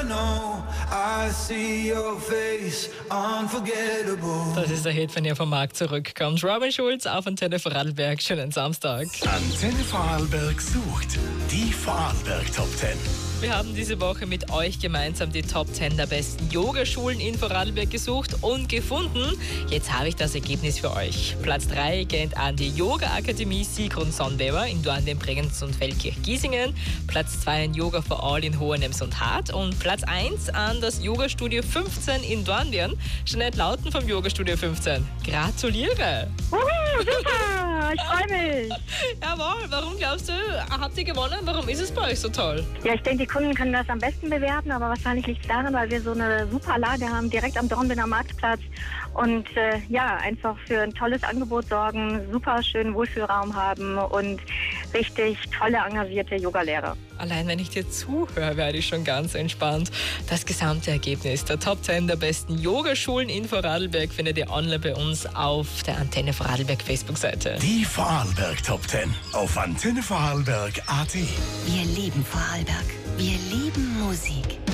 know I see your face, unforgettable. Das ist der Hit, wenn ihr vom Markt zurückkommt. Robin Schulz auf Antenne Vorarlberg. Schönen Samstag. Antenne Vorarlberg sucht die Vorarlberg Top 10. Wir haben diese Woche mit euch gemeinsam die Top 10 der besten Yogaschulen in Vorarlberg gesucht und gefunden. Jetzt habe ich das Ergebnis für euch. Platz 3 geht an die Yoga-Akademie Sigrun Sonnweber in Dornbirn, Bregenz und Feldkirch-Giesingen. Platz 2 an Yoga for All in Hohenems und Hart. Und Platz 1 an das Yogastudio 15 in Dornbirn. Jeanette Lauten vom Yogastudio 15. Gratuliere! Super, ich freue mich. Jawohl, warum glaubst du, habt ihr gewonnen? Warum ist es bei euch so toll? Ja, ich denke, die Kunden können das am besten bewerten, aber wahrscheinlich liegt es daran, weil wir so eine super Lage haben, direkt am Dornbirner Marktplatz und einfach für ein tolles Angebot sorgen, super schönen Wohlfühlraum haben und richtig tolle, engagierte Yogalehrer. Allein wenn ich dir zuhöre, werde ich schon ganz entspannt. Das gesamte Ergebnis der Top 10 der besten Yogaschulen in Vorarlberg findet ihr online bei uns auf der Antenne Vorarlberg Facebook-Seite. Die Vorarlberg Top 10 auf Antenne Vorarlberg.at. Wir lieben Vorarlberg. Wir lieben Musik.